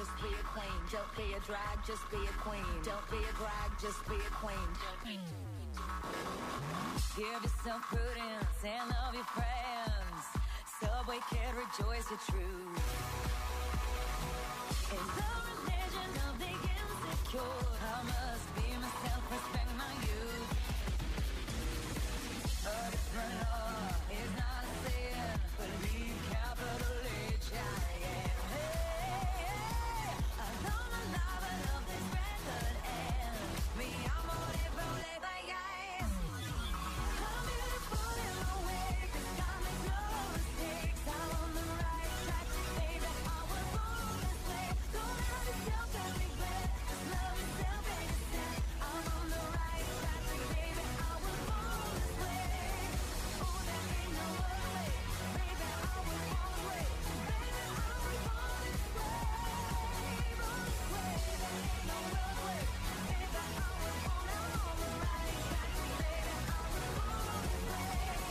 just be a queen. Don't be a drag, just be a queen. Don't be a drag, just be a queen. Give yourself prudence and love your friends. Subway kid, rejoice your truth. In the religion of the insecure, I must be myself, respect my youth. A different law is not a sin. Believe capital H, I am. Hey, hey, I know the love of this record and me, I'm on it, roll it like ice. I'm beautiful in my way, 'cause I make no mistakes. I'm on the right track, baby, I was born this way. Don't have yourself and regret, 'cause love yourself and yourself. I'm on the right track, baby, I was born this way. Oh, there ain't no other way, baby, I was born this way. Baby, I was born this way, born this way. There ain't no other way, baby, I was born, I'm on the right track, baby, I was born this way.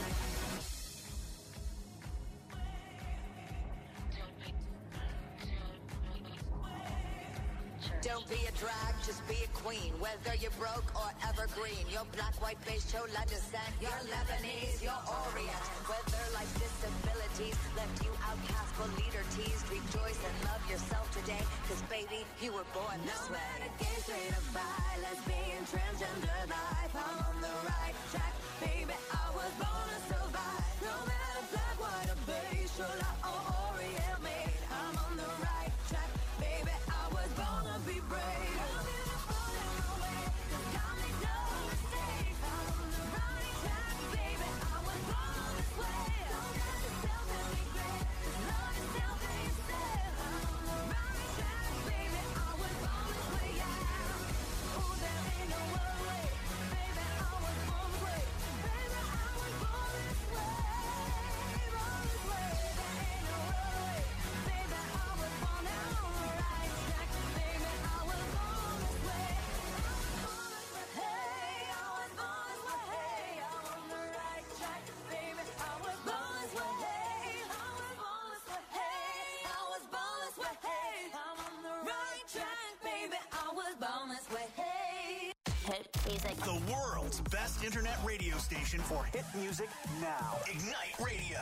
Don't be a drag, just be a queen. Whether you're broke or evergreen, you're black, white, beige, chola descent, you're Lebanese, you're Orient. Whether life's disabilities left you outcast but leader teased, rejoice and love yourself today, 'cause baby, you were born this way. No matter gay, straight or bi, lesbian, transgender life, I'm on the right track, baby, I was born to survive. No matter black, white or beige, chola or Orient made, I'm on the right track, baby, I was born to be brave. I'm beautiful in my way, 'cause I make no mistakes. I'm on the right track, baby, I was born this way. Don't have yourself and regret, 'cause love yourself and yourself. I'm on the right track, baby, I was born this way, yeah. Oh, there ain't no other way, baby, I was born this way. Baby, I was born this way, born this way. There ain't no other way, baby, I was born, I'm on the right track, baby, I was born this way. Hey, I was born this way, hey, I'm on the right track, baby, I was born this way, hey, I was born this way, hey, I was born this way, hey, I'm on the right track, baby, I was born this way, hey. Hit music. The world's best internet radio station for hit music now. Ignite Radio.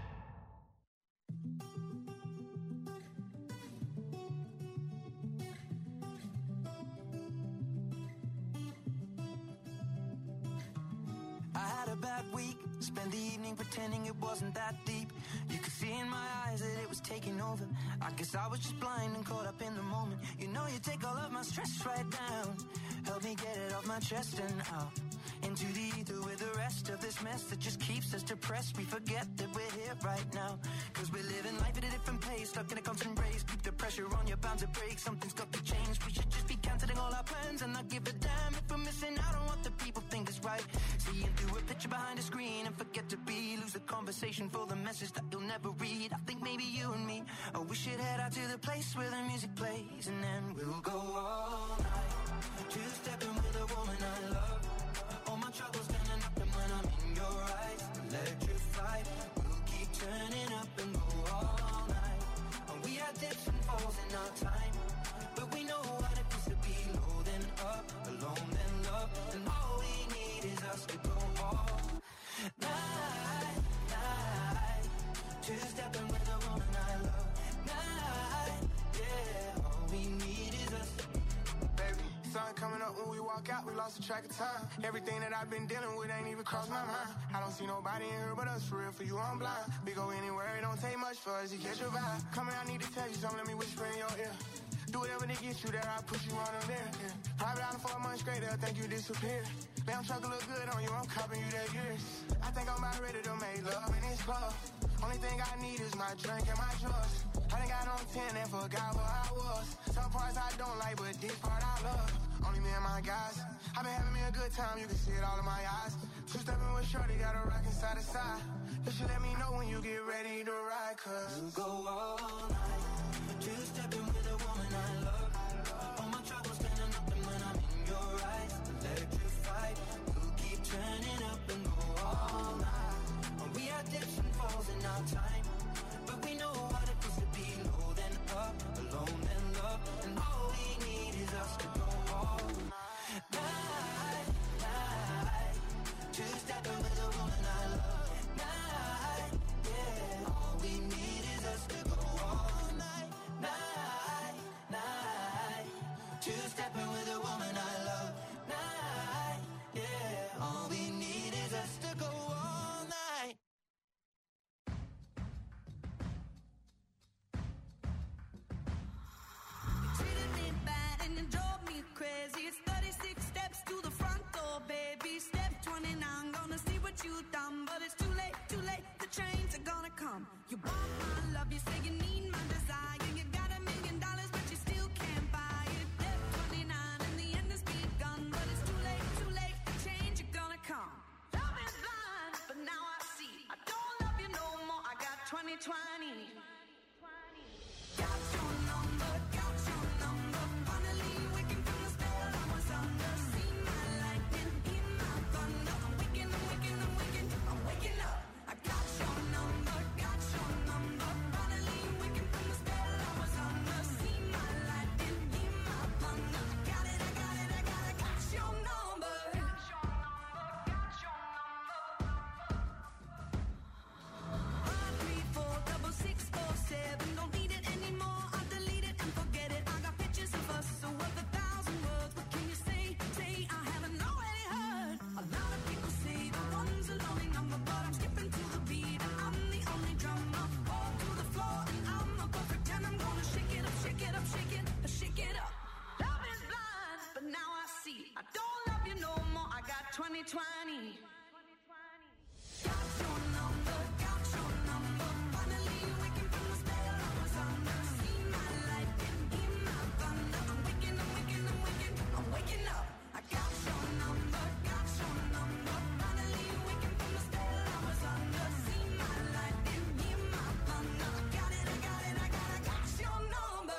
I had a bad week, spent the evening pretending it wasn't that deep. You could see in my eyes that it was taking over. I guess I was just blind and caught up in the moment. You know you take all of my stress right down. Help me get it off my chest and out into the ether with the rest of this mess that just keeps us depressed. We forget that we're here right now, 'cause we're living life at a different pace, stuck in a constant race. Keep the pressure on, you're bound to break. Something's got to change. We should just be cancelling all our plans and not give a damn if we're missing out on what the people think is right. Seeing through a picture behind a screen and forget to be. Lose the conversation for the message that you'll never read. I think maybe you and me, oh, we should head out to the place where the music plays, and then we'll go all night, two-stepping with a woman I love. All my troubles standing up, and when I'm in your eyes, electrified. We'll keep turning up and go all night. And we had dips and falls in our time, but we know what it feels to be low then up, alone then love, and all we need is us to go all night, night. Two-stepping with a woman I love. Night, yeah. All we need is us. Baby, sun coming up when we walk out, we lost the track of time. Everything that I've been dealing with ain't even crossed my mind. I don't see nobody in here but us, for real, for you I'm blind. We go anywhere, it don't take much for us to catch your vibe. Come here, I need to tell you something, let me whisper in your ear. Do whatever to get you there, I'll push you on them there, yeah. Private island for a month straight, they'll think you disappeared. Lamb truck look good on you, I'm copping you that gears. I think I'm about ready to make love in this club. Only thing I need is my drink and my drugs. I done got on 10 and forgot where I was. Some parts I don't like, but this part I love. Only me and my guys. I've been having me a good time, you can see it all in my eyes. Two-stepping with shorty, got a rockin' side to side. You should let me know when you get ready to ride, 'cause we'll go all night, two-stepping with a woman I love. All my troubles standing up, and when I'm in your eyes, electrified. We'll keep turning up and go all night. And we had dips and falls in our time, but we know what it feels to be low then up, alone then love. you down, but it's too late, the chains are gonna come. You want my love, you say you need my desire. You got $1 million, but you still can't buy it. Left 29 and the end has begun, but it's too late, the change are gonna come. Love is blind, but now I see. I don't love you no more, I got 20/20. Got your number, finally waking from the spell I was under. See my lightning, hear my thunder. I'm waking up. I got your number, finally waking from the spell I was under. See my lightning, hear my thunder. I got it, your number. Got your number. 5346647, don't need it anymore. I'll delete it and forget it. I got pictures of us, so worth 1,000 words. What can you say? I haven't already heard. A lot of people say the one's a lonely number, but I'm skipping to the beat and I'm the only drummer. Fall to the floor and I'm a perfect 10. I'm gonna shake it up. Love is blind, but now I see. I don't love you no more. I got 20/20. Got your number, finally waking from the spell I was under. See my lightning, hear my thunder. I'm waking up. I got your number, finally waking from the spell I was under. See my lightning, hear my thunder. I got it, your number.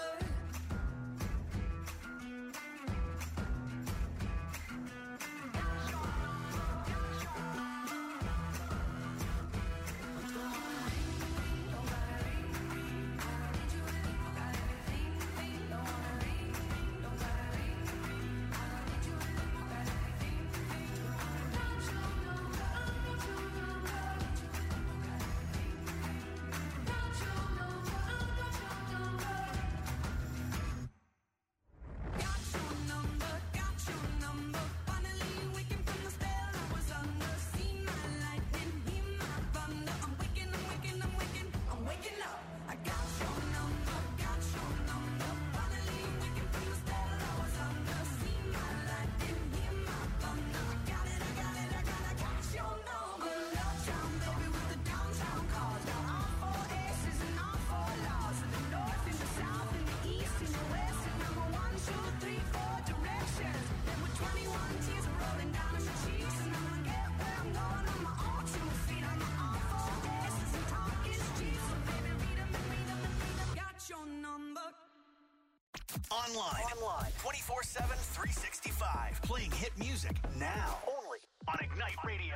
Got your number, finally waking from the spell I was under. See my lightning, hear my thunder. I'm waking up. I got your number, finally waking from the spell I was under. See my lightning, hear my thunder. I got it, your number. Uptown baby with the downtown cars. Got all 4 S's and all 4 laws. In the north, in the south, in the east, in the west. And number 1, 2, 3, 4 directions. Then with 21 tears are rolling down my cheeks. And I'm gonna get where I'm going on my own 2 feet. I got all 4 S's and talk is cheap. So baby, read 'em. Got your number. Online 24/7, 365. Playing hit music now. Only on Ignite Radio.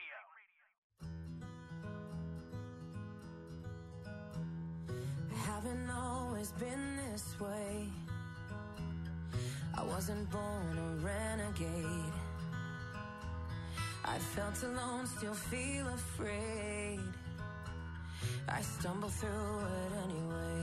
Haven't always been this way. I wasn't born a renegade. I felt alone, still feel afraid. I stumble through it anyway.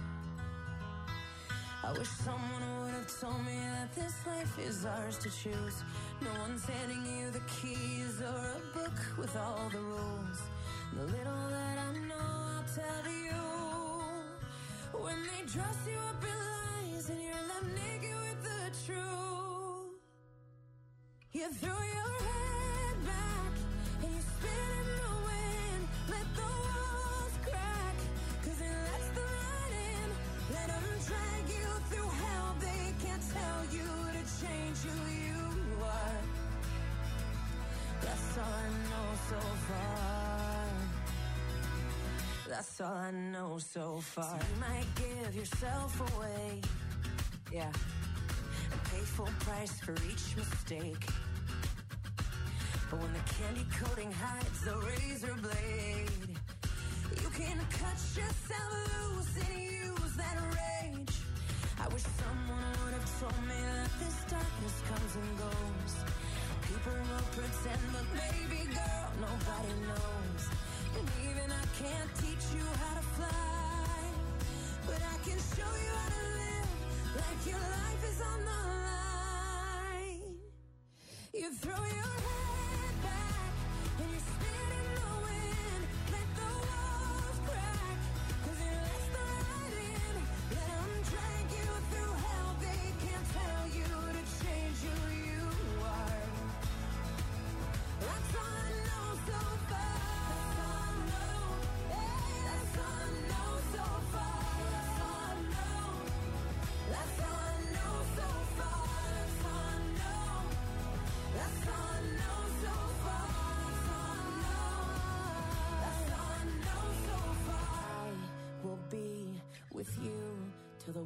I wish someone would have told me that this life is ours to choose. No one's handing you the keys or a book with all the rules. The little that I know, I'll tell to you. When they dress you up in lies and you're left naked with the truth, you throw your head back and you spin in the wind. Let the walls crack, 'cause it lets the light in. Let them drag you through hell. They can't tell you to change who you are. That's all I know so far. That's all I know so far. So you might give yourself away, yeah, and pay full price for each mistake. But when the candy coating hides the razor blade, you can cut yourself loose and use that rage. I wish someone would have told me that this darkness comes and goes. People will pretend, but baby girl, nobody knows. And even I can't teach you how to fly, but I can show you how to live like your life is on the line. You throw your head back and you spin in the wind. Let the walls crack, 'cause it lets the light in. Let them drag you through hell. They can't tell you to change who you are. That's all I know so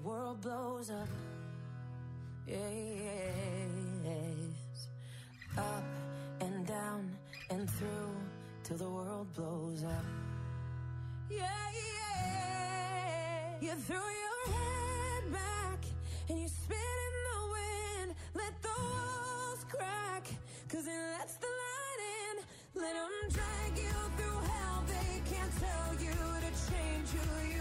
world blows up. Yes. Up and down and through till the world blows up. Yeah, yeah. You threw your head back and you spit in the wind. Let the walls crack, 'cause it lets the light in. Let them drag you through hell. They can't tell you to change who you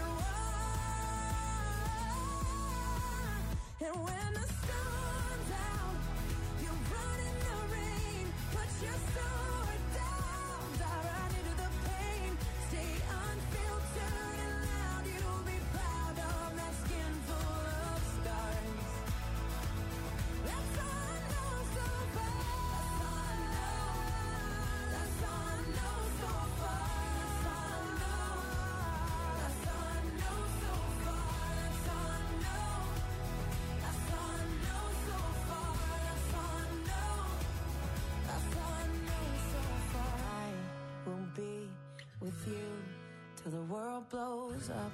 are. And when the sun's out, you run in the rain. Put your sword down, dive right into the pain. Stay unfiltered and loud. You'll be proud of that skin full of scars. That's all I know so far. That's all I know so far. That's all I know so far. That's all I know. That's all I know so far. That's all I know. That's all I know so far. I will be with you till the world blows up.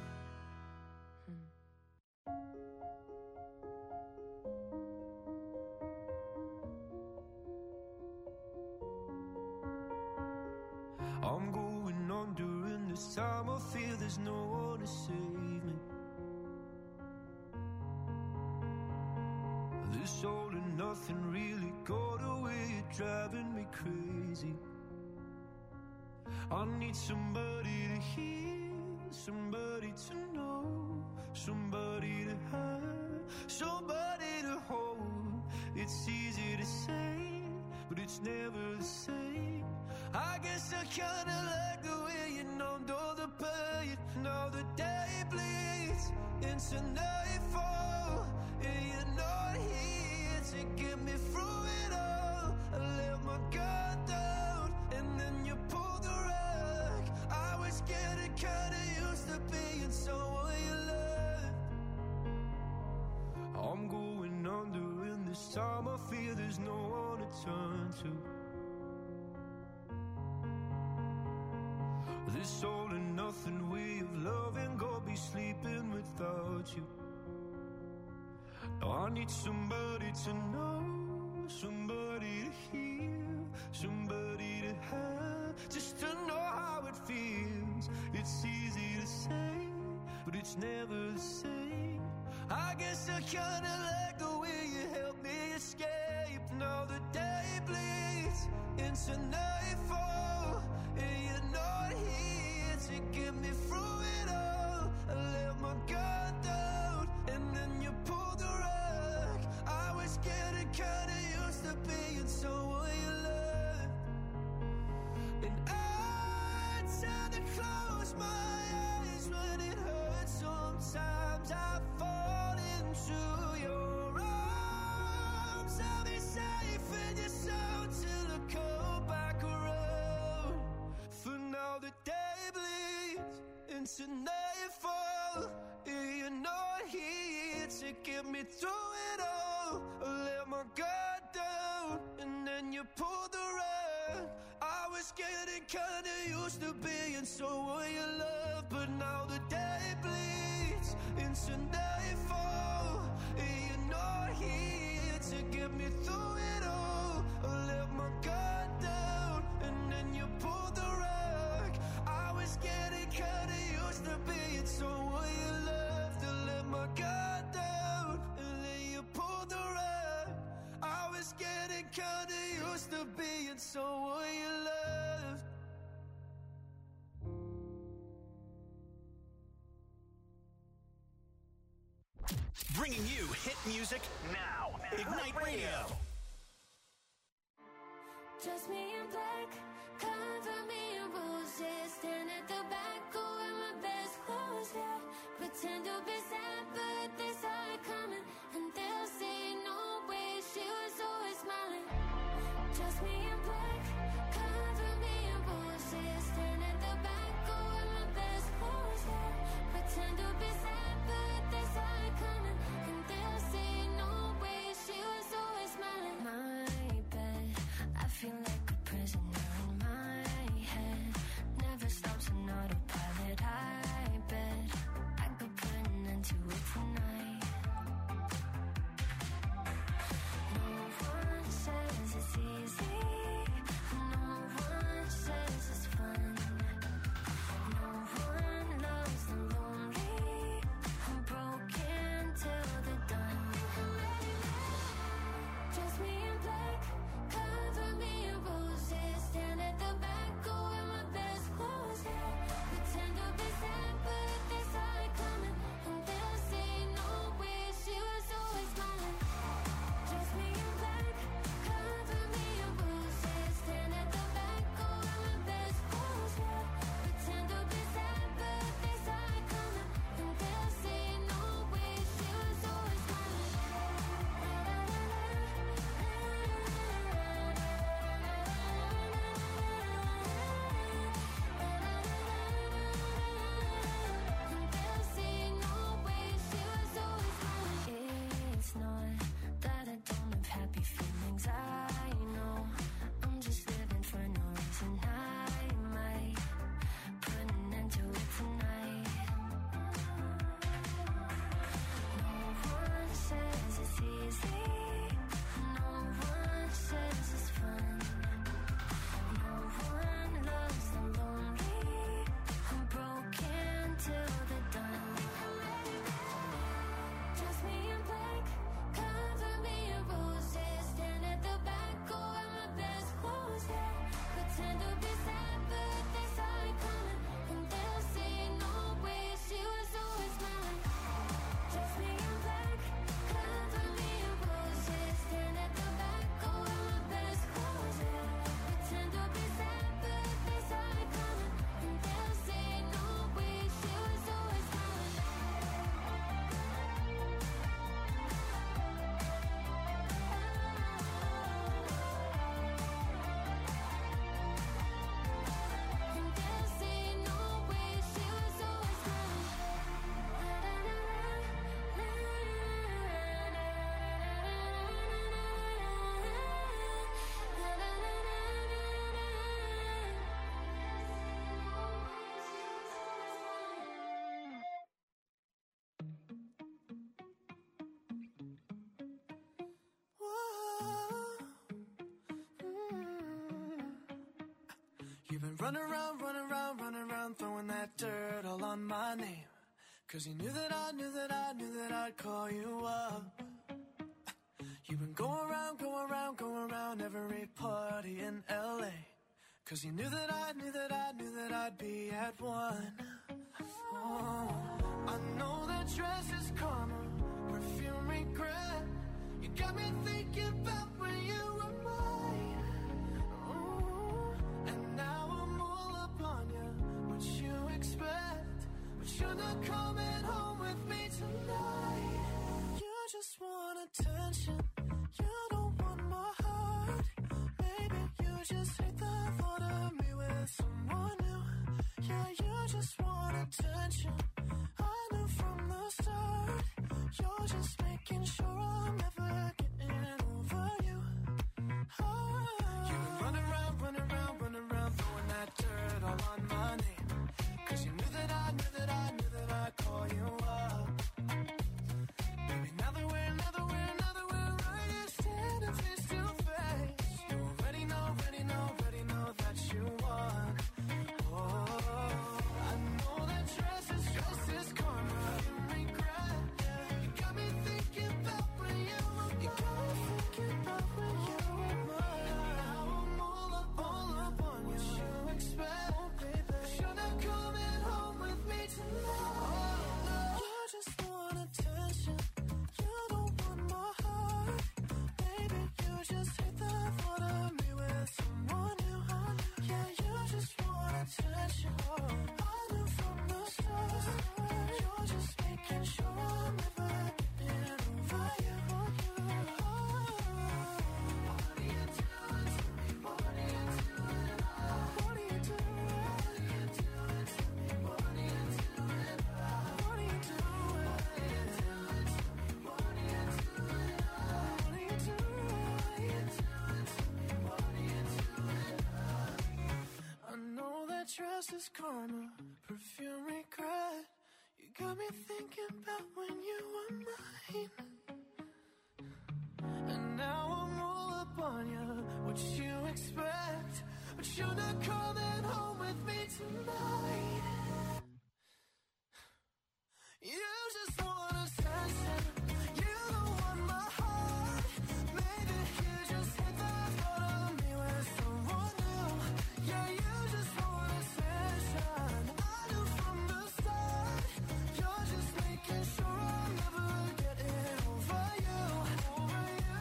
I'm going on during this time. I feel there's no one to save me. This all and nothing really got away. You're driving me crazy. I need somebody to hear, somebody to know, somebody to have, somebody to hold. It's easy to say, but it's never the same. I guess I kinda like the way you numbed all the pain. Now the day bleeds into nightfall, and you're not here to get me through it all. I let my guard down, and then you pulled the rug. I was getting kinda used to being someone you loved. I'm going under, and this time I feel there's no one to turn to. This all and nothing way of loving, go be sleeping without you. Now I need somebody to know, somebody to hear, somebody to have, just to know how it feels. It's easy to say, but it's never the same. I guess I kinda like the way you help me escape. Now the day bleeds into nightfall, and you're not here to get me through it all. I let my guard down, and then you pulled the rug. I was getting kinda used to being someone you loved. And I tend to close my eyes when it hurts. Sometimes I fall into your arms. I'll be safe in your soul till I come back around. For now the day bleeds into nightfall, and you're not here to get me through it all. I let my guard down, and then you pulled the rug. I was getting kinda used to being someone you love, but now the day bleeds into nightfall, and you're not here to get me through it all. I let my guard down, and then you pulled the rug. I was getting kinda used to being someone you loved. I let my guard down, and then you pulled the rug. I was getting kinda used to being someone you loved. Bringing you hit music now. Ignite Radio. Just me in black, cover me in roses. Stand at the back, go wear my best clothes, yeah. Pretend to be sad, but they saw it coming, and they'll say no way, she was always smiling. Just me in black, cover me in roses. Stand at the back, go wear my best clothes, yeah. Pretend to be sad, but they saw it coming, and they'll say no way, she was always smiling. My bed, I feel like a prisoner in my head. Never stops an autopilot. I bet I could put an end to it tonight. run around, throwing that dirt all on my name. 'Cause you knew that I'd call you up. You've been going around every party in LA. 'Cause you knew that I'd be at one. Oh, I know that dress is karma, perfume regret. You got me thinking about when you were mine. Oh, and now I'm all up on you. What you expect? But you're not coming home with me tonight. You just want attention. You don't want my heart. Maybe you just hate the thought of me with someone new. Yeah, you just want attention. I knew from the start. You're just making sure I'm never getting over you. Oh. You've been running around, throwing that dirt all on my name. 'Cause you knew that I'd call you up. Baby, now that we're right here standing face to face. You already know that you won. Oh, I know that dress is karma, regret. You got me thinking about when you were mine. Now I'm all up on you. What you expect, baby? You're not coming home with me tonight. You just want attention. You don't want my heart. Baby, you just hate the thought of me with someone new. Yeah, you just want attention. I knew from the start. You're just making sure I'm never getting over you. What are you doing to me? What are you doing? What are you doing to me? What are you doing? What are you doing? What are you doing? What are you doing? I know that dress is karma, perfume regret. You got me thinking about when you were mine. And now I'm all up on you. What you expect? But you're not coming home with me tonight. You just want attention. You don't want my heart. Maybe you just hate the thought of me with someone new. Yeah, you just want attention. I knew from the start. You're just making sure I'm never getting over you. What are you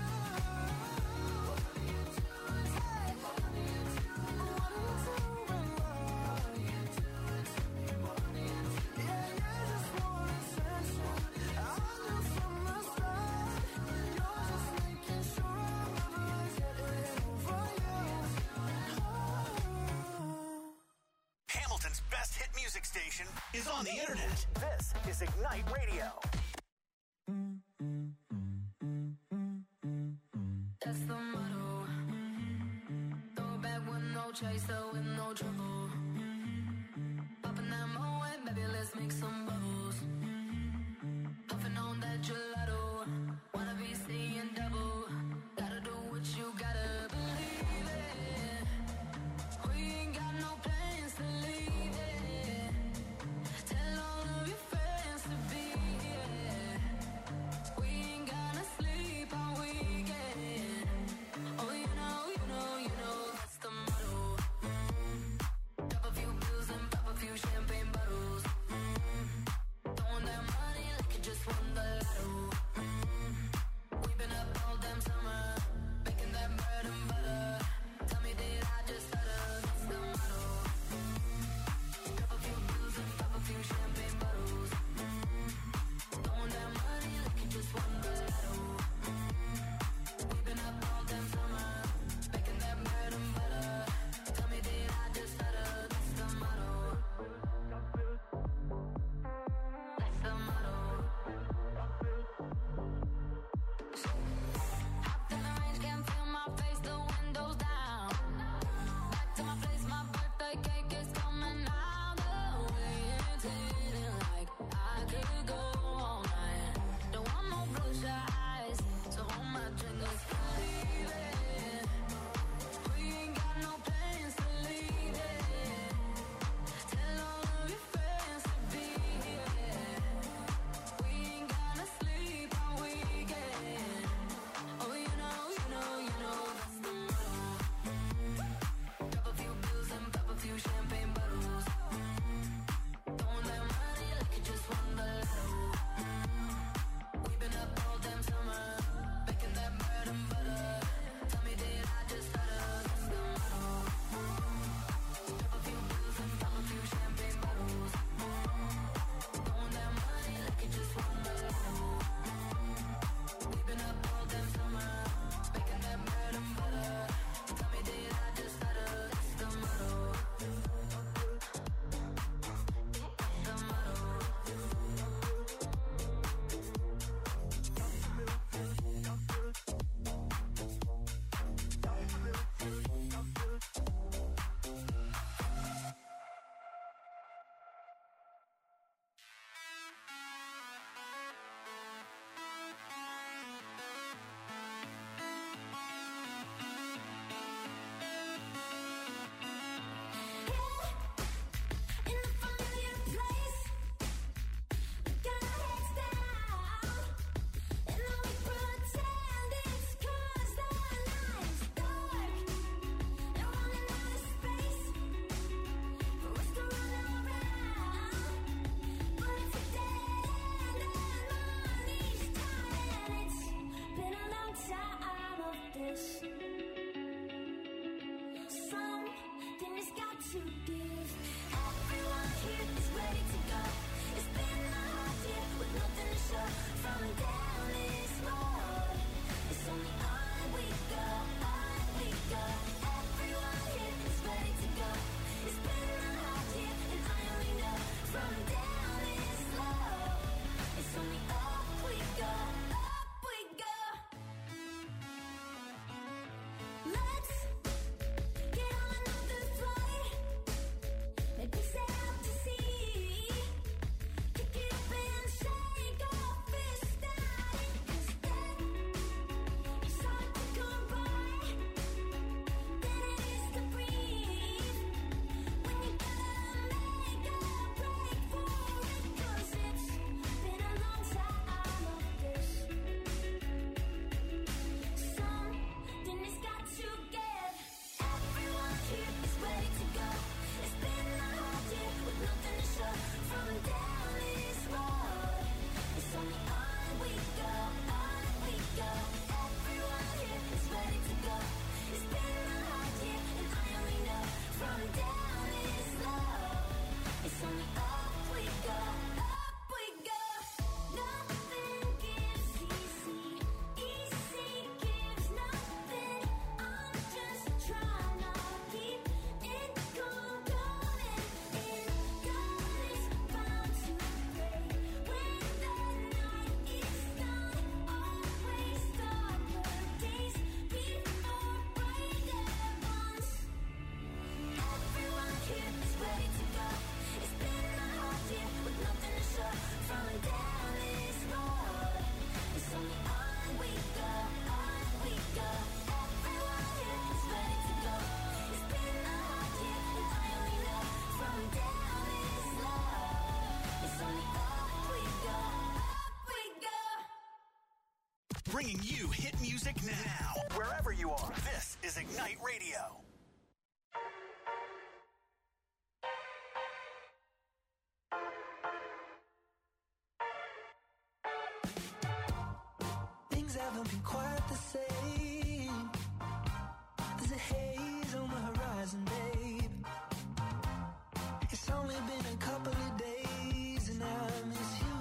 doing? Hey, what are you doing? What are you doing? What are you doing to me? What are you doing? Yeah, you just want attention. I knew from the start. You're just making sure I'm never getting over you. Oh. Hamilton's best hit music station is on the internet. This is Ignite Radio. That's the motto. Throw it back with no chaser, with no trouble. Popping that Moet, baby, let's make some bubbles. Puffing on that gelato. Wanna be seeing double. Gotta do what you gotta believe it. We ain't got no plans to leave it. Tell all of your friends to be here. Bringing you hit music now. Wherever you are, this is Ignite Radio. Things haven't been quite the same. There's a haze on the horizon, babe. It's only been a couple of days and I miss you.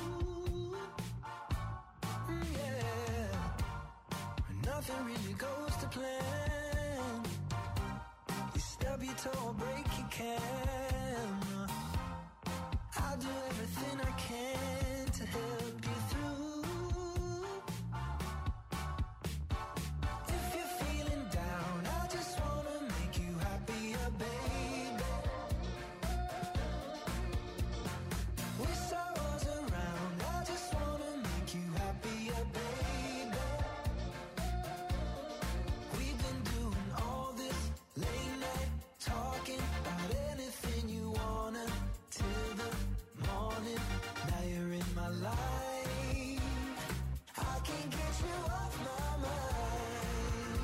Yeah. Nothing really goes to plan. You stub your toe or break your camera. I'll do everything I can to help you through. If you're feeling down, I just wanna make you happier, baby. Wish I was around, I just wanna make you happier, baby. We've been doing all this late night talking about anything you wanna till the morning. Now you're in my life. I can't get you off my mind.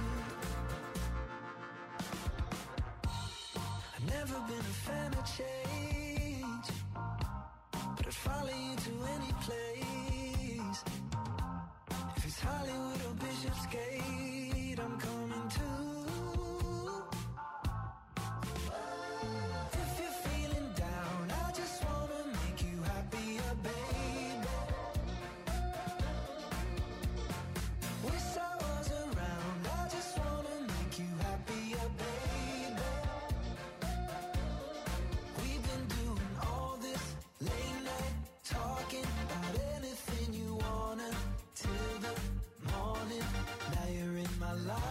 I've never been a fan of change, but I'd follow you to any place. If it's Hollywood or Bishopsgate, I'm coming too. If you're feeling down, I just wanna make you happier, baby. Wish I was around, I just wanna make you happier, baby. We've been doing all this late night talking about anything you wanna till the morning. Now you're in my life.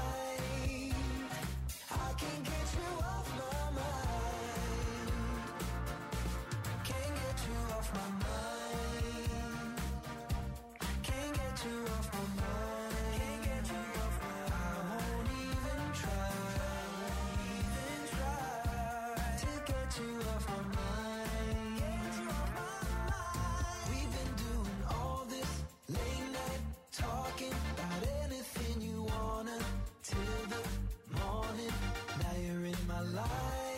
I can't get you off my mind. Can't get you off my mind. Can't get you off my mind. Can't get you off my mind. I won't even try to get you off my mind. We've been doing all this late night talking about anything you wanna till the morning. Now you're in my life.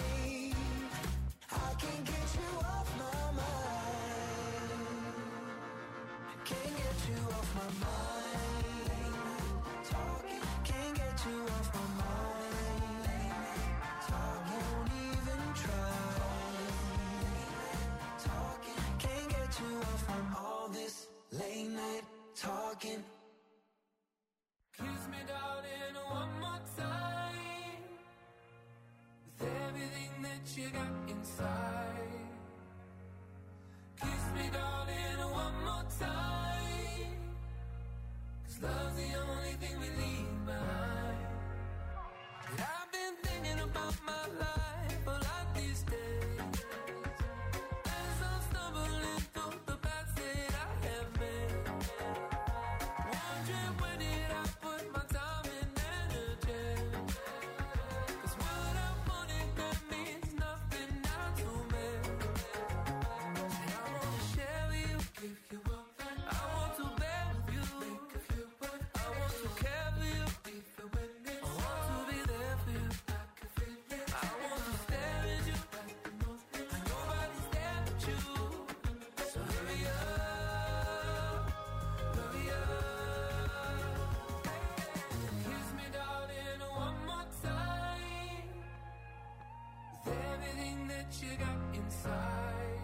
I can't get you off my mind. Can't get you off my mind. Talking, can't get you off my mind. I won't even try. Talking, can't get you off from all this late night talking. Kiss me, darling, one more time. With everything that you got inside. Kiss me, darling, one more time. 'Cause love's the only thing we leave behind. And I've been thinking about my life a lot these days. As I'm stumbling through the paths that I have made. Wondering where did I put my time and energy. 'Cause what I wanted, that means nothing now to me. And I wanna share with you, give you up. I want to bear with you, I want to care for you, I want to be there for you, I want to stare at you, and nobody's there but you. So hurry up, hurry up. Kiss me, darling, one more time. With everything that you got inside.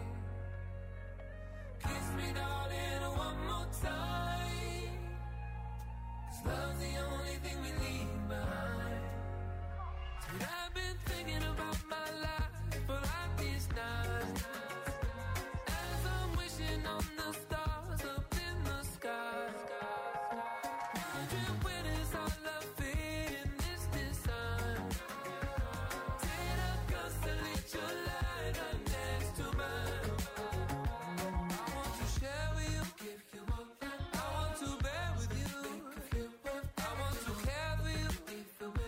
Kiss me, darling, one more time. 'Cause love's the only thing we leave behind. And I've been thinking about my life a lot these nights. As I'm wishing on the stars up in the sky. Wondering where does our love fit in this design. Did I constellate your light right next to mine? I want to share with you, give you up. I want to bear with you, I want to care for you,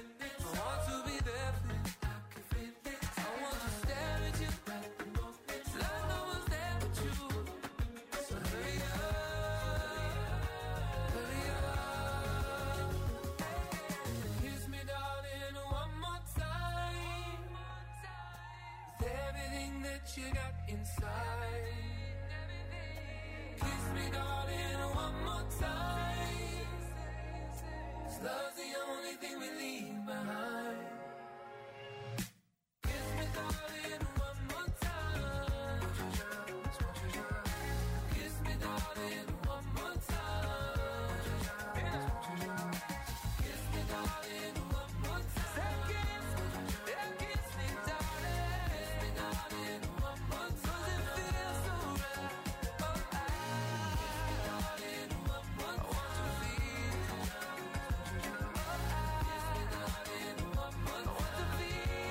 darling, one more time. 'Cause love's the only thing we leave behind. Kiss me, darling, one more time. Kiss me, darling, one more time. Kiss me, darling, one more time. Say kiss me, kiss me, darling. Kiss me, darling, one more time. 'Cause it feels so right. Oh, kiss me, darling, one more time. I want to feel. Oh, kiss me, darling, one more time. I want to feel it.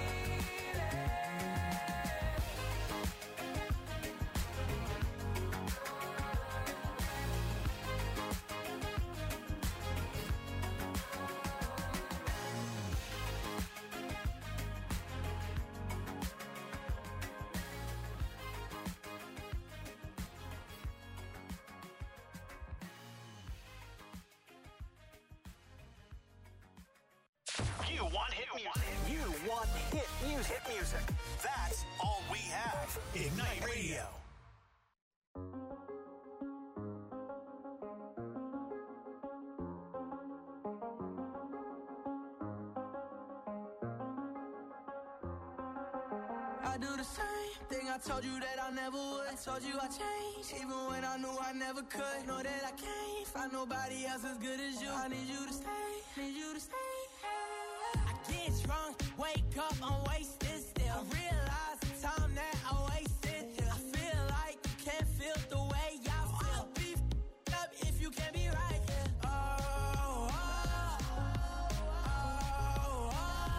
You want hit music. You want hit music. Hit music. That's all we have. Ignite Radio. I do the same thing I told you that I never would. I told you I changed, even when I knew I never could. Know that I can't find nobody else as good as you. I need you to stay, need you to stay. I get drunk, wake up, I'm wasted still. I realize the time that I wasted here. I feel like you can't feel the way I feel. I'll be f***ed up if you can't be right here. Oh, oh, oh, oh,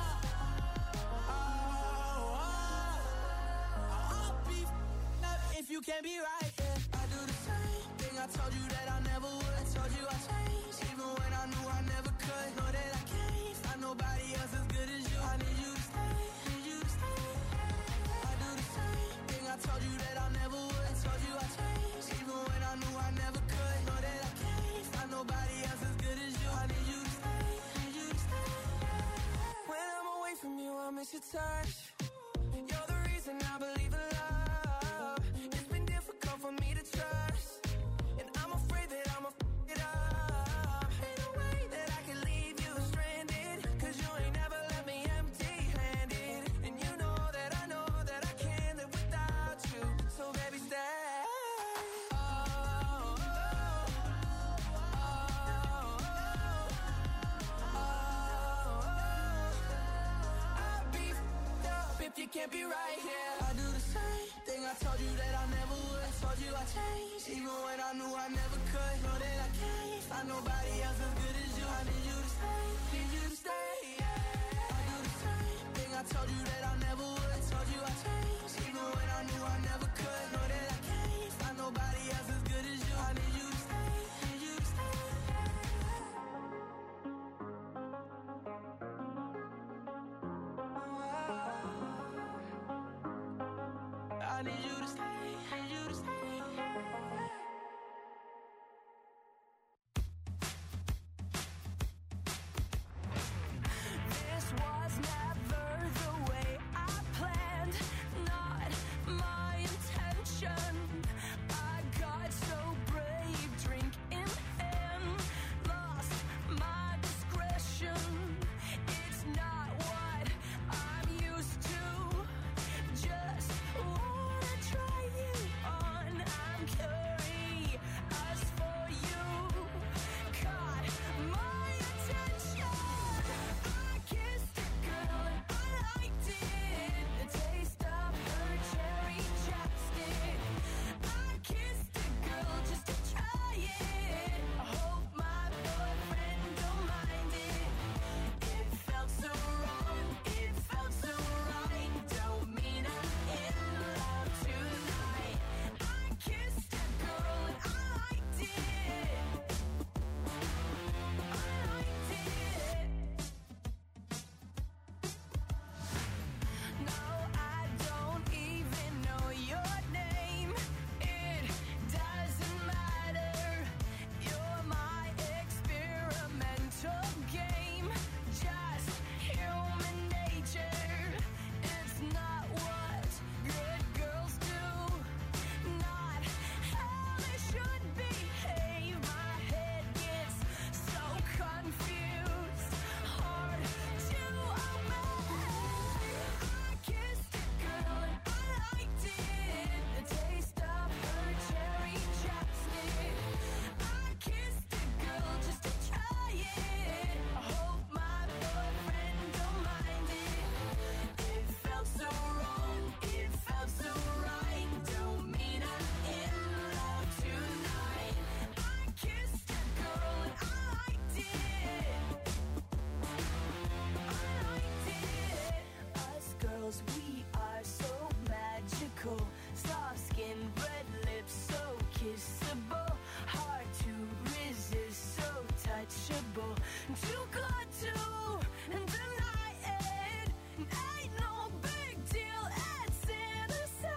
oh, oh. I'll be f***ed up if you can't be right here. I do the same thing I told you that I never would. I told you I changed, even when I knew I never could. Know that I can't find nobody else as good as you. I need you to stay, need you to stay. I do the same thing I told you that I never would. I told you I changed, even when I knew I never could. Know that I can't find nobody else as good as you. I need you to stay, need you to stay. When I'm away from you, I miss your touch. You're the reason I believe in love. It's been difficult for me to trust, and I'm afraid that I'ma f*** it up. Ain't no way that I can leave you stranded, 'cause you ain't never left me empty-handed. And you know that I can't live without you. So baby, stay. Oh, oh, oh, oh, oh. I'll be f***ed up if you can't be right here. I do the same thing I told you that I never would. I told you I changed, even when I knew I never could. Know that I can't find nobody else as good as you. I need you to stay, need you to stay. Yeah. I do the same thing I told you that I never would. I told you I changed, even when I knew I never could. Know that I can't find nobody else as good as you. I need you to stay, need you to stay. I need you to stay, need you to stay. This was never the way I planned, not my intention. invisible, hard to resist, so touchable, too good to deny it. Ain't no big deal, it's innocent.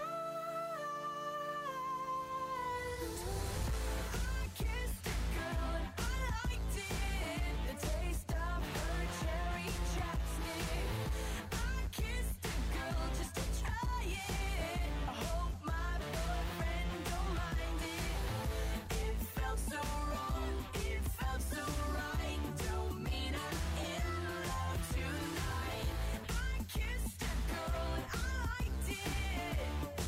I kissed a girl and I liked it, the taste of her cherry chapstick. I kissed a girl just to try it. I hope my boyfriend don't mind it. It felt so wrong, it felt so right. Don't mean I'm in love tonight. I kissed a girl and I liked it.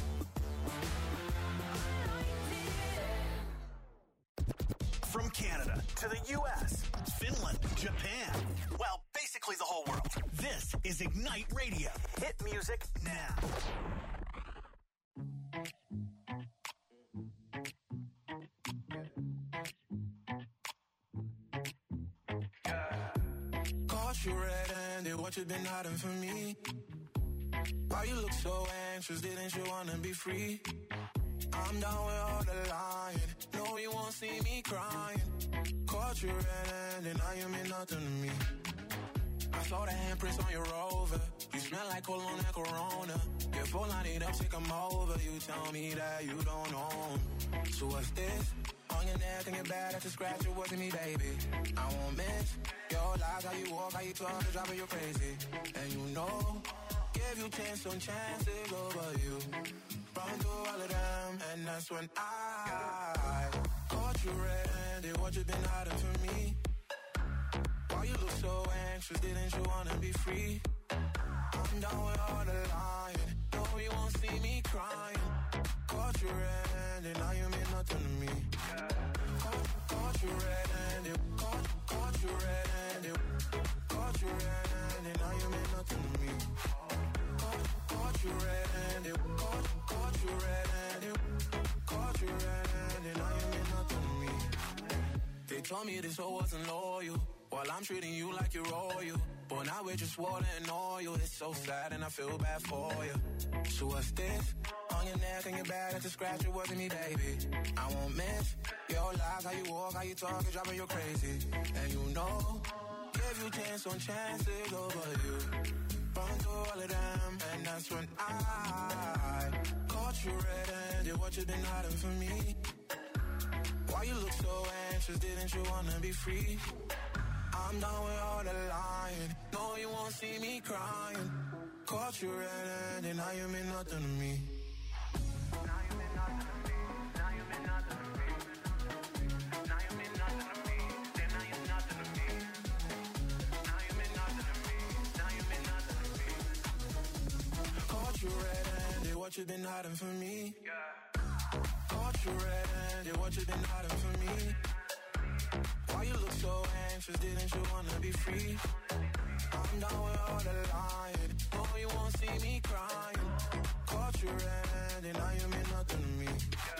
From Canada to the U.S., Finland, Japan, well, basically the whole world. This is Ignite Radio. Hit music now. Caught you red-handed, what you been hiding from me? Why you look so anxious, didn't you wanna be free? I'm down with all the lying, no you won't see me crying. Caught you red-handed, now you mean nothing to me. I saw the handprints on your Rover, you smell like cologne and Corona. Your phone line it up, take 'em over, you tell me that you don't own. So what's this? On your neck and your back, that's a scratch, you're watching me, baby. I won't miss your lies, how you walk, how you talk, it's driving you crazy. And you know, give you chance on chances over you. Run through all of them, and that's when I caught you red-handed, what you been hiding from me? Why you look so anxious, didn't you wanna be free? I'm down with all the lying, no you won't see me crying. Caught you red-handed, now you mean nothing to me. Caught you red-handed, caught you red-handed, caught you red-handed, now you mean nothing to me. Caught you red-handed, caught you red-handed, caught you red-handed, now you mean nothing to me. They told me this hoe wasn't loyal, while I'm treating you like you're royal. But now we're just water and oil, it's so sad and I feel bad for you. So what's this? On your neck and your back, that's a scratch, you're working me, baby. I won't miss your lies, how you walk, how you talk, it's driving you crazy. And you know, give you chance on chances over you. Run through all of them, and that's when I caught you red-handed, what you been hiding from me? Why you look so anxious, didn't you wanna be free? I'm done with all the lying, no you won't see me crying. Caught you red-handed, now you mean nothing to me. Now you mean nothing to me, now you mean nothing to me. Now you mean nothing to me, then now you're nothing to me. Now you mean nothing to me, now you mean nothing to me. Caught you red-handed, what you been hiding from me? Caught you red-handed, what you been hiding from me? Why you look so anxious, didn't you wanna be free? I'm down with all the lying, no you won't see me crying. Caught you red-handed, now you mean nothing to me.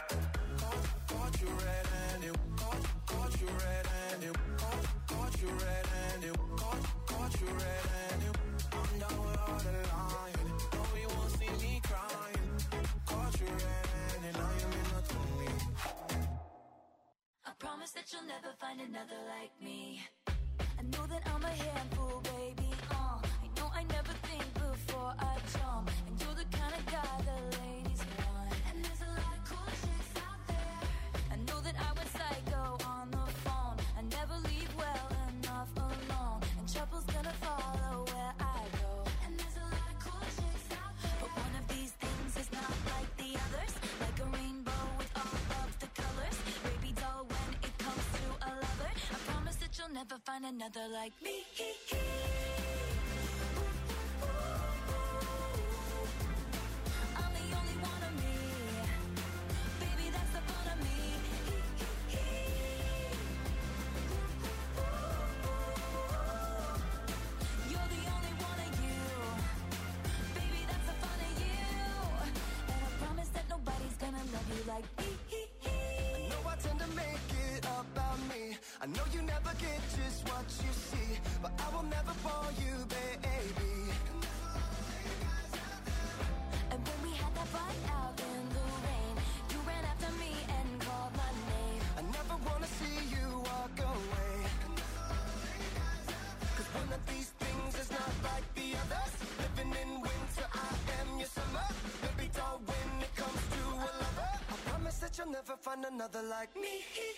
Caught you red-handed, caught you red-handed, caught you red-handed, caught you red-handed. I'm down with all the lying, no you won't see me crying. Caught you red-handed, now you mean nothing to me. I promise that you'll never find another like me. I know that I'm a handful, baby. I know I never think before I jump, and you're the kind of guy the ladies want. And there's a lot of cool chicks out there. I know that I went psycho on the phone. I never leave well enough alone, and trouble's gonna follow where I go. And there's a lot of cool chicks out there, but one of these things is not like the others. Like a rainbow with all of the colors, baby doll when it comes to a lover. I promise that you'll never find another like me. I'm the only one of me, baby, that's the fun of me. You're the only one of you, baby, that's the fun of you. And I promise that nobody's gonna love you like me. I know I tend to make it about me. I know you never get just what you see, but I will never fall you, baby. And when we had that fight out in the rain, you ran after me and called my name. never find another like me.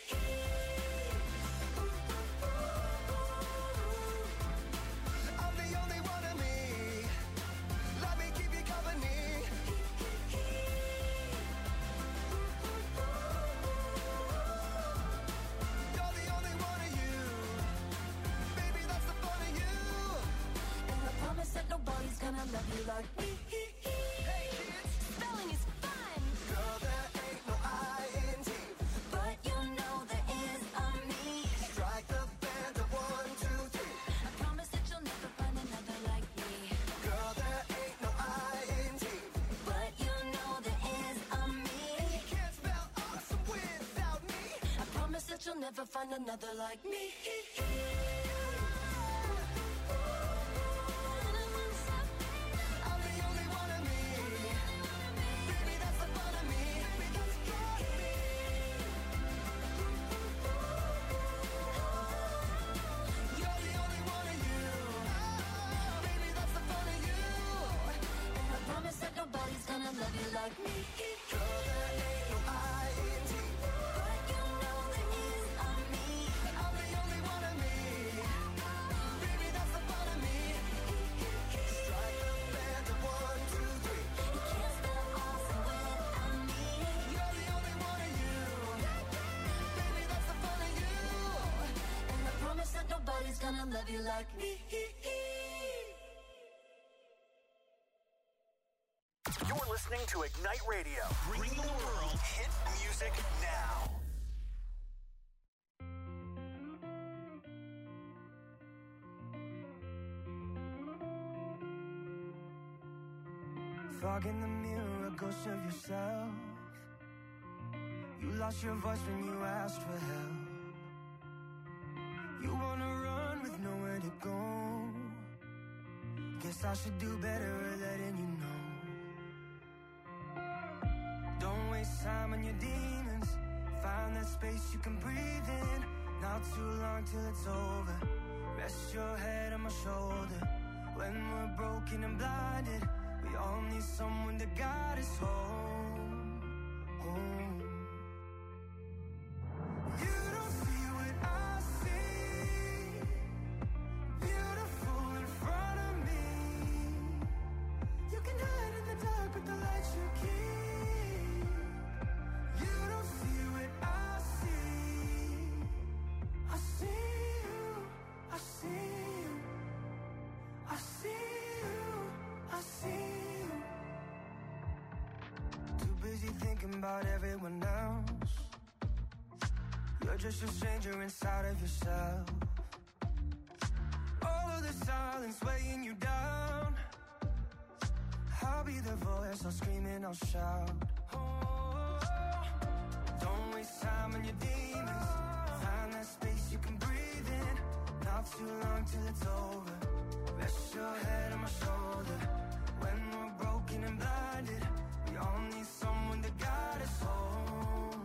I'm the only one of me. Let me keep you company. You're the only one of you. Baby, that's the fun of you. And I promise that nobody's gonna love you like me. Hey kids, Spelling is fun, girl, there ain't no I-N-G. but you know there is a me. Strike the band of 1, 2, 3. I promise that you'll never find another like me. Girl, there ain't no I-N-G. But you know there is a me. You can't spell awesome without me. I promise that you'll never find another like me. I'm the only one of me. Baby, that's the fun of me. You're the only one of you. Baby, that's the fun of you. And I promise that nobody's gonna love you like me. Girl, there ain't no I-N-G. But you know there is a me. I'm the only one of me. Baby, that's the fun of me. Strike the band of 1, 2, 3. You can't spell awesome without me. You're the only one of you. Baby, that's the fun of you. And I promise that nobody's gonna love you like me. You're listening to Ignite Radio. Bring the world hit music now. Fog in the mirror, a ghost of yourself. You lost your voice when you asked for help. You wanna run with nowhere to go. Guess I should do better at letting you know. Don't waste time on your demons. Find that space you can breathe in. Not too long till it's over. Rest your head on my shoulder. When we're broken and blinded, we all need someone to guide us home. Home. You don't see what I see. Beautiful in front of me. You can hide in the dark with the lights you keep. You don't see what I see. I see you. I see you. I see you. I see you. Too busy thinking about everyone else. You're just a stranger inside of yourself. All of the silence weighing you down. I'll be the voice, I'll scream and I'll shout. Oh, don't waste time on your demons. Find that space you can breathe in. Not too long till it's over. Rest your head on my shoulder. When we're broken and blinded, we all need someone to guide us home.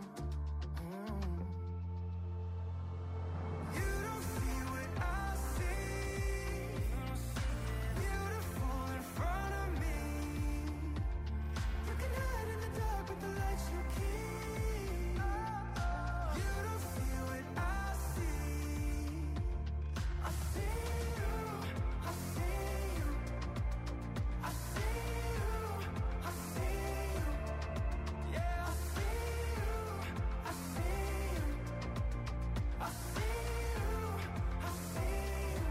You don't see what I see. Beautiful in front of me. You can hide in the dark with the lights you keep. You don't see what I see. I see you. I see you. I see you. I see you. Yeah, I see you. I see you. I see you. I see you.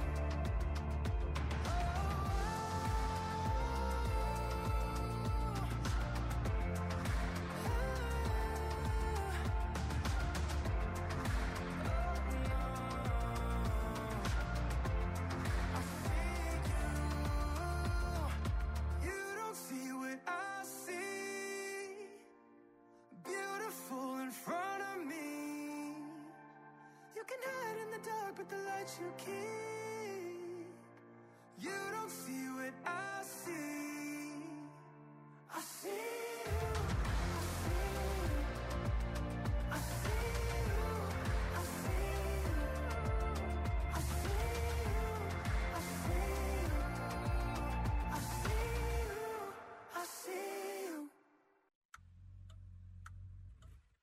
You don't see what I see. Beautiful in front of me. You can hide in the dark with the lights you keep. You don't see what I see. I see you. I see you. I see you. I see you. I see you. I see you. I see you. I see you.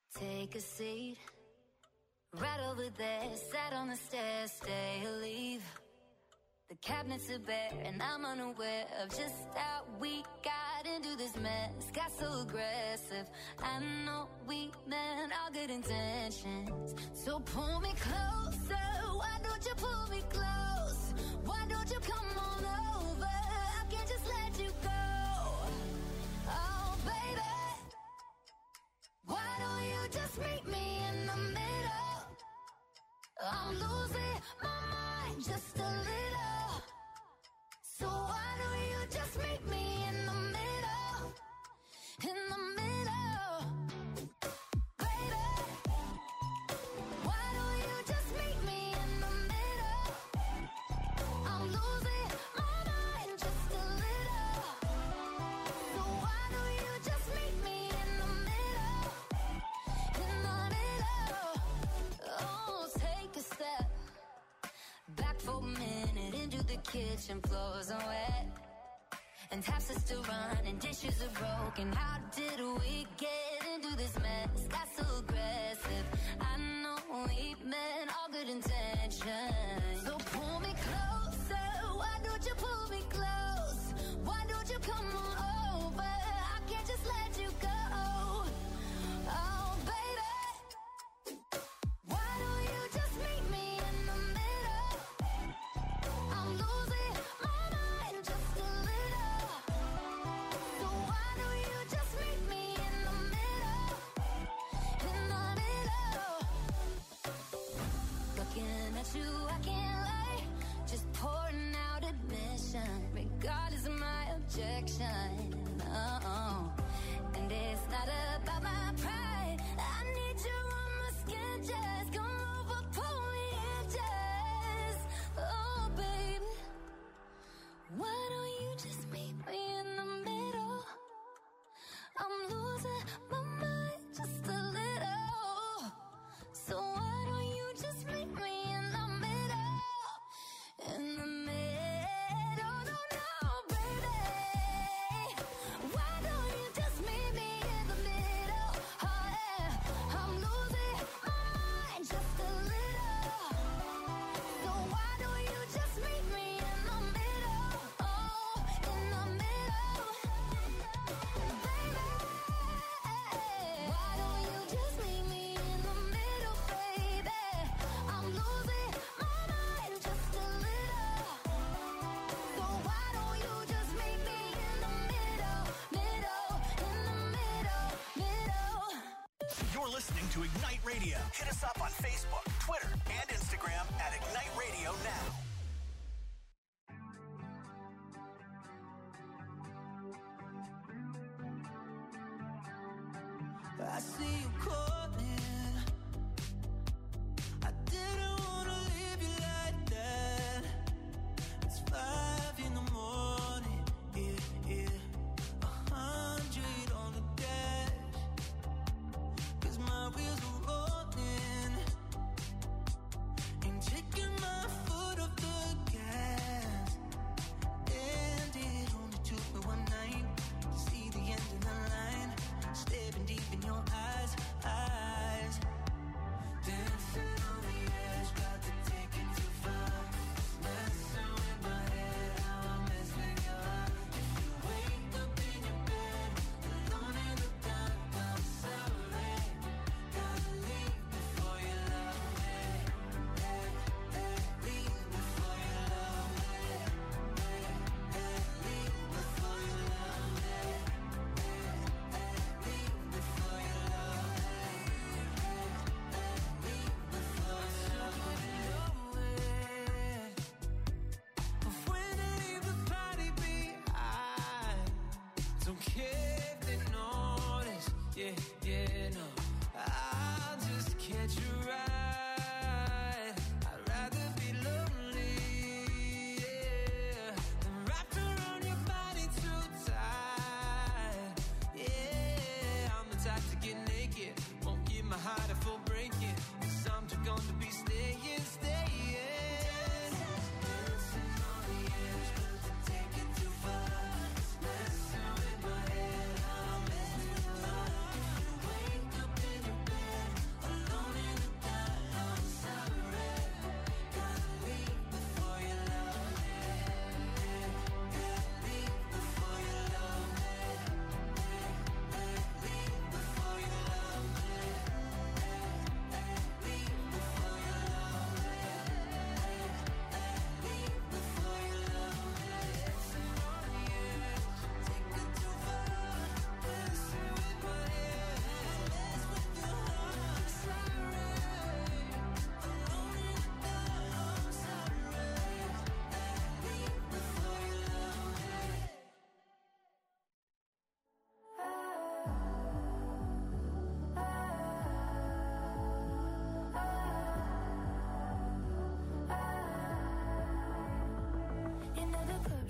take a seat. Right over there, sat on the stairs, stay or leave. The cabinets are bare and I'm unaware of just how we got into this mess. Got so aggressive, I know we meant all good intentions. So pull me closer, why don't you pull me close? Why don't you come on over, I can't just let you go. Oh baby, why don't you just meet me in the middle? I'm losing my mind just a little. So why don't you just meet me in the middle? In the middle. Baby, why don't you just meet me in the middle? I'm losing my mind just a little. So why don't you just meet me in the middle? In the middle. Oh, take a step back for a minute into the kitchen, floors are wet and taps are still running, dishes are broken. How did we get into this mess? Got so aggressive, I know we meant all good intentions. So pull me closer, why don't you pull me close? Why don't you come on over, I can't just let you go. Oh baby, why don't you just meet me in the middle? I'm losing my mind just a little. So why don't you just meet me in the middle? In the middle. Looking at you, I can't lie. Just pouring out admission, regardless of my objection. Oh, and it's not about my pride. I need you on my skin, just come over, pull me in, just. Oh, baby, why don't you just meet me in the middle? I'm losing my mind just a little. So why don't you just meet me in the middle? In the middle, no, baby. Why don't you just meet me in the middle? Oh yeah, I'm losing my mind just a little. So why don't you just meet me in the middle? Oh, in the middle. Baby, why don't you just meet me in the middle, baby? I'm losing my mind just a little. So why don't you just meet me in the middle, middle, in the middle, middle. You're listening to Ignite Radio. Hit us up on Facebook, Twitter, and Instagram at Ignite Radio Now. I see you calling. I didn't wanna leave you like that. It's 5 in the morning, yeah. 100 on the dash. 'Cause my wheels are rolling. Ain't taking my foot off the gas. And it only took me one night to see the end of the line. Staring deep in your eyes. Dancing on the edge, got to take it too far. Messing with my head, how I mess with your heart. If you wake up in your bed, alone in the dark, I'm sorry. Gotta leave before you love me. Leave before you love me. Leave before you love me. Leave before you love me. Leave before you love me. But when I leave the party behind, don't care if they notice. Yeah, no. I'll just catch a ride. I'd rather be lonely, yeah, than wrapped around your body too tight. Yeah, I'm the type to get naked, won't give my heart a full breaking. 'Cause I'm too gone to be staying. Dancing on the edge, but to take it too far. Messing with my head, I'm messing with your heart. If you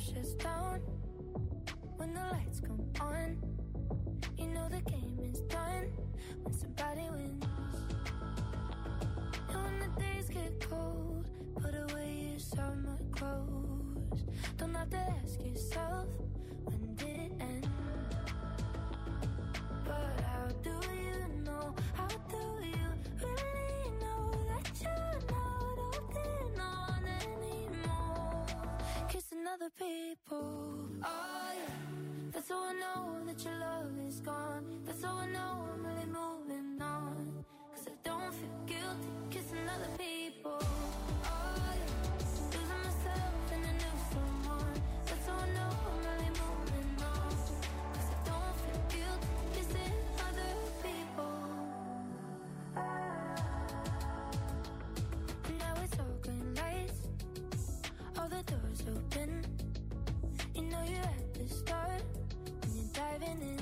shuts down, when the lights come on, you know the game is done when somebody wins. And when the days get cold, put away your summer clothes. Don't have to ask yourself, when did it end? But how do you know, how do you really know that you're not holding on anymore? Kissing other people, oh yeah. That's how I know that your love is gone. That's how I know I'm really moving on. Cause I don't feel guilty kissing other people, oh yeah. Losing myself in a new someone. That's how I know I'm really moving on. Cause I don't feel guilty kissing other people. And now it's all green lights, all the doors open. You know you're at the start when you're diving in.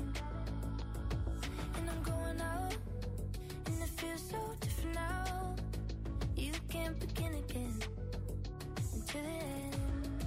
And I'm going out, and it feels so different now. You can't begin again until it ends.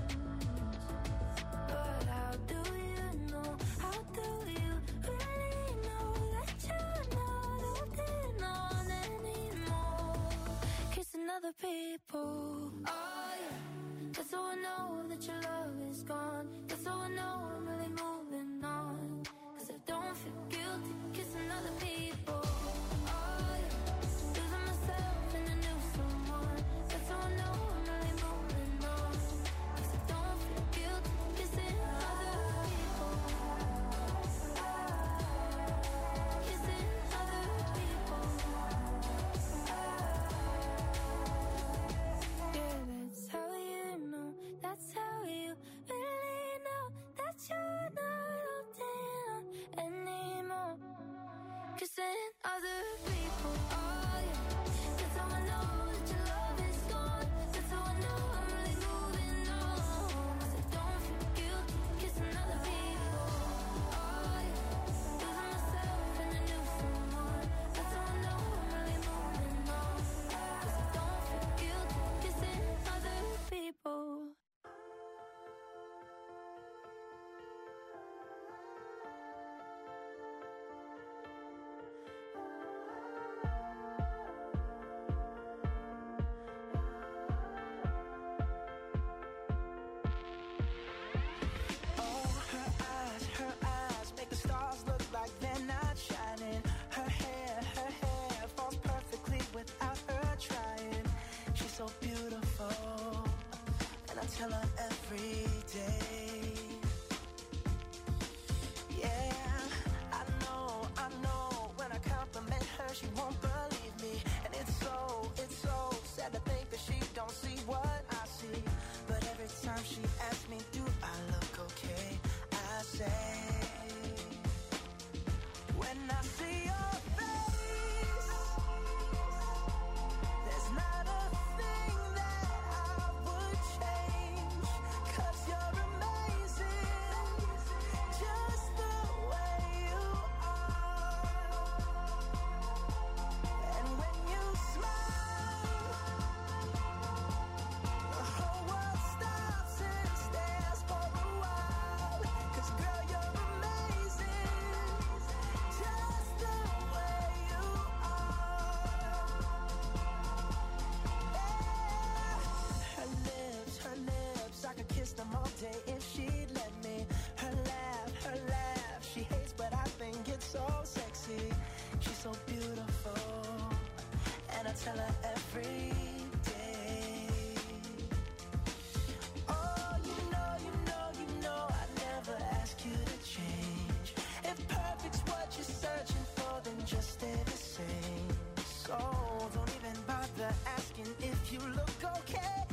But how do you know, how do you really know that you're not holding on anymore? Kissing other people, oh yeah. That's how I know that your love is gone. That's how I know I'm really moving on. Cause I don't feel guilty kissing other people, oh yeah. Losing myself in a new someone. That's how I know I'm really moving on. Cause I don't feel guilty kissing other people. Kissing other people. Yeah, that's how you know. That's how you really know that you're not holding on anymore. Kissing other people, oh yeah. That's how I know that your love is gone. That's how I know I'm really moving on. Cause I don't feel guilty kissing other people, oh yeah. Losing myself in a new someone. That's how I know I'm really moving on. Cause I don't feel guilty kissing other people. Oh, her eyes make the stars look like they're not shining. Her hair falls perfectly without her trying. She's so beautiful, and I tell her every day. Yeah, I know, when I compliment her, she won't believe me. And it's so sad to think that she don't see what I see. But every time she asks me, do I look okay? I say, when I see your face, there's not a thing that I would change. 'Cause you're amazing, just the way you are. And when you smile, the whole world stops and stares for a while. 'Cause girl, you're amazing, just the way you are. Yeah. Her lips, I could kiss them all day if she'd let me. Her laugh, she hates but I think it's so sexy. She's so beautiful, and I tell her every day. Oh, you know, I never ask you to change. If perfect's what you're searching for, then just stay the same. So don't even bother asking if you look okay.